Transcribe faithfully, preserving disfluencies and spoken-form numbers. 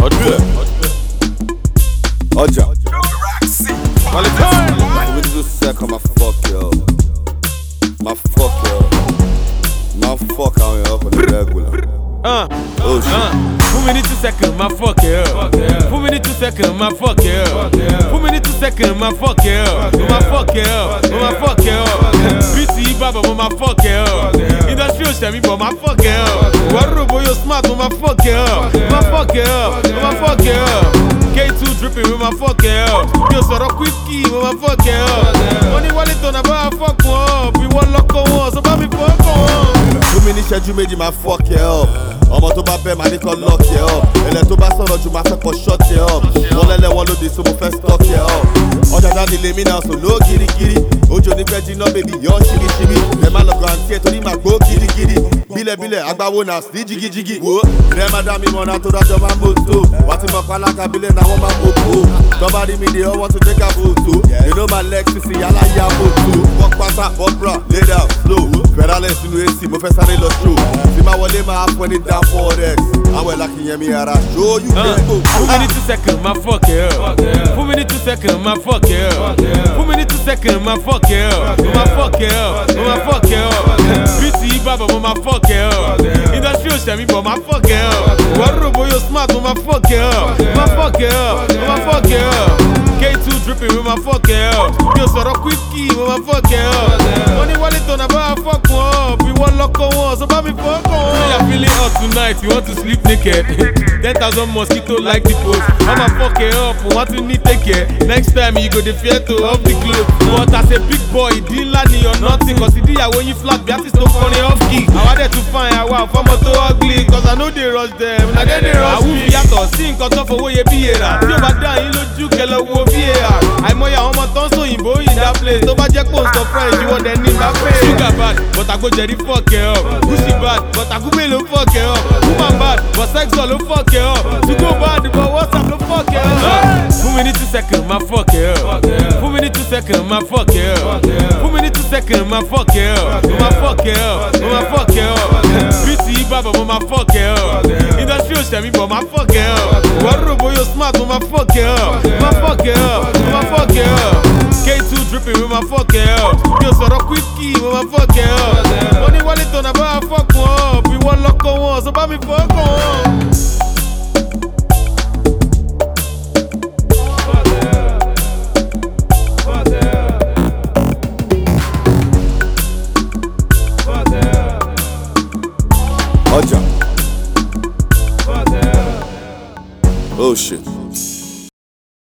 Oja. Valentine. Give me two seconds, my fuck yo. My fuck yo. My fuck out here up on the regular. Uh, oh shit. Uh, Put me in two seconds, my fuck yeah. Put me in two seconds, my fuck yeah. Put me in two seconds, my fuck yeah. My fuck yeah. My fuck yeah. B T E Baba, my fuck yeah. Industrial Shami, but my fuck yeah. Warubo, you smart, my fuck yeah. My fuck yeah. My fuck yeah. K two dripping with my fuck yeah. Yo, so rock whiskey with my fuck yeah. Money wallet on a bar, fuck up. We want lock on one, so baby fuck on. Two minutes schedule made you my fuck yeah up. Ọmọ tó bá bẹ́ máa ní kọ́ lock yeah up. Ẹlẹ́ tó bá sọ̀rọ̀ jù máa fẹ́ kọ́ shut yeah up. Wọ́n lẹ́lẹ́ wọn lóde so mo fẹ́ stock yeah up. Ọjà dáni lèmi náà sùn ló girigiri. Ojo ní fẹ́ jiná bèbí yọ ṣíríṣírí. Ẹ má lọ gan àǹtí ẹ̀ torí màá gbó girigiri. Bílẹ̀bílẹ̀ agbáwo náà sí jigijigi. Wo rẹ̀ má dá mi mọ̀ náà tó dájọ́ máa ń bò tó. Wà á ti mọ̀ pálákà bílẹ̀ náà wọ́n máa ń bò tó. Tọ́ba rí mi dé ọwọ́ tó take a photo. You know my legs sísì yálà yá photo. Wọ́n pátá bọ́pra lay down slow. Fẹ́rálẹ̀ sínú A C mo fẹ́ sáré lọ show. Tí máa wọlé máa fọ́ ní down for X. Àwọn ẹ̀la kì í yẹn mi ara show you can go. Put me in two seconds, my fuck yeah. Put me in two seconds, my fuck yeah. Put me in two seconds, my fuck yeah. My fuck yeah. My fuck yeah. B T E Baba, my fuck yeah. Industrial Shami, but my fuck yeah. Warubo, you smart, my fuck yeah. My fuck yeah. My fuck yeah. K two dripping with my fuck yeah. Yo, so rock whiskey with my fuck yeah. Money wallet on a bar, fuck up. We want lock on one, so baby fuck on. You're feeling hot tonight, you want to sleep naked. Ten thousand mosquito like the post. I'ma fuck it up, want to need take care. Next time you go the fear to off the clothes. But as a big boy, it didn't land me or nothing. Cause it did when you flat, the artist don't funny off key. I wanted to find out wow, from to ugly. Cause I know they rush them, I get they rush me. I will be sing cut off away a beera. See over there, you look you can love V A R. I'm more your home so in boy in that place. So bad jack post of friends, you want them in that place. Sugar bad, but I go Jerry fuck it up. Pussy bad, but I go Melo fuck it up. Woman bad, but sex all no fuck it up. To go bad, but what's up no fuck it up. Put me in two seconds, my fuck it up. Put me in two seconds, my fuck it up. Put me in two seconds, my fuck it up. My fuck it up, my fuck it up. B T E Baba, my fuck it up. Industrial Shami, but my fuck it up. Warubo, you smart, my fuck it up. My fuck it up, my fuck it up. K two dripping with my fuck it up. Yo, so rock whiskey with my fuck it up. Money wallet on a bar, fuck up. We want lock on one, so baby fuck on. Oja. Oh shit.